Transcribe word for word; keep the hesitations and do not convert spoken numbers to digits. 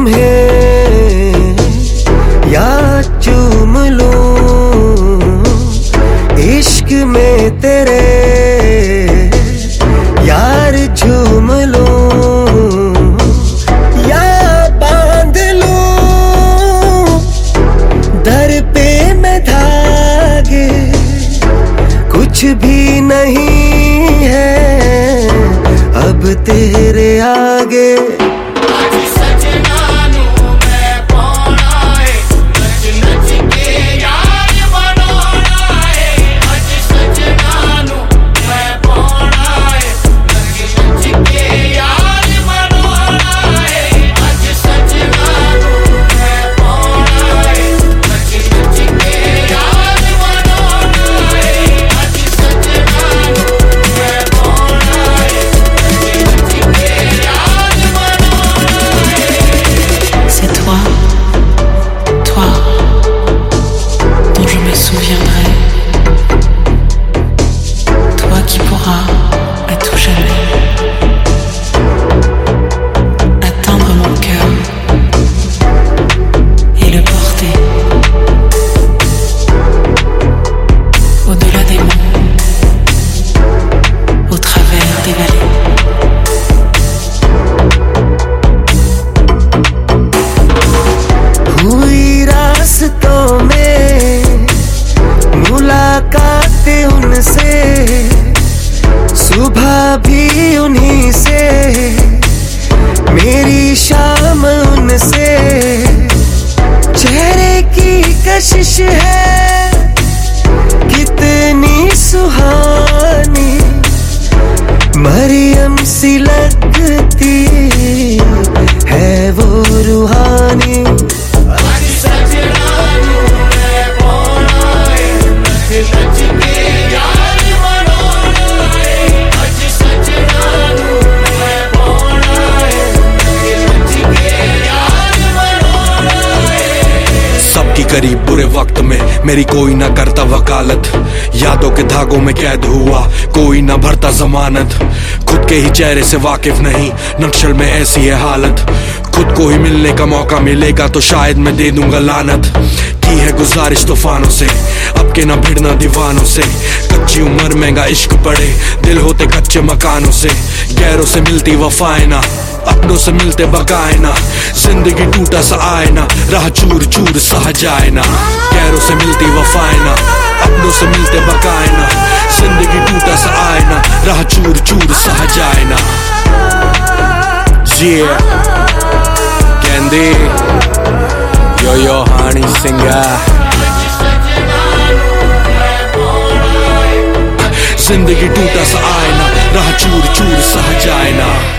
तुम्हें या चूम लूं इश्क में तेरे यार झूम लूं या बांध लूं दर पे मैं धागे। कुछ भी नहीं है अब तेरे आगे। हुई रास्तों में मुलाकातें उनसे, सुबह भी उन्हीं से, मेरी शाम उनसे। चेहरे की कशिश है कितनी सुहानी, मरियम सी लगती है वो रूहानी। करीब बुरे वक्त में मेरी कोई ना करता वकालत, यादों के धागों में कैद हुआ कोई ना भरता जमानत। खुद के ही चेहरे से वाकिफ नहीं नक्शल में ऐसी है हालत, खुद को ही मिलने का मौका मिलेगा तो शायद मैं दे दूंगा लानत। की है गुजारिश तूफानों से अब के ना भिड़ना दीवानों से, कच्ची उम्र महंगा इश्क पड़े दिल होते कच्चे मकानों से। गैरों से मिलती वफाएं ना अपनों से मिलते बकाए ना, जिंदगी टूटा सा आए ना राह चूर चूर सह जाए ना। गैरों से मिलती वफाएं ना अपनों से मिलते बकाए ना, जिंदगी टूटा सा आए ना राह चूर चूर सह जाए ना। Yeah, Candy, yo yo honey singer, जिंदगी टूटा सा आए ना राह चूर चूर सह जाए ना।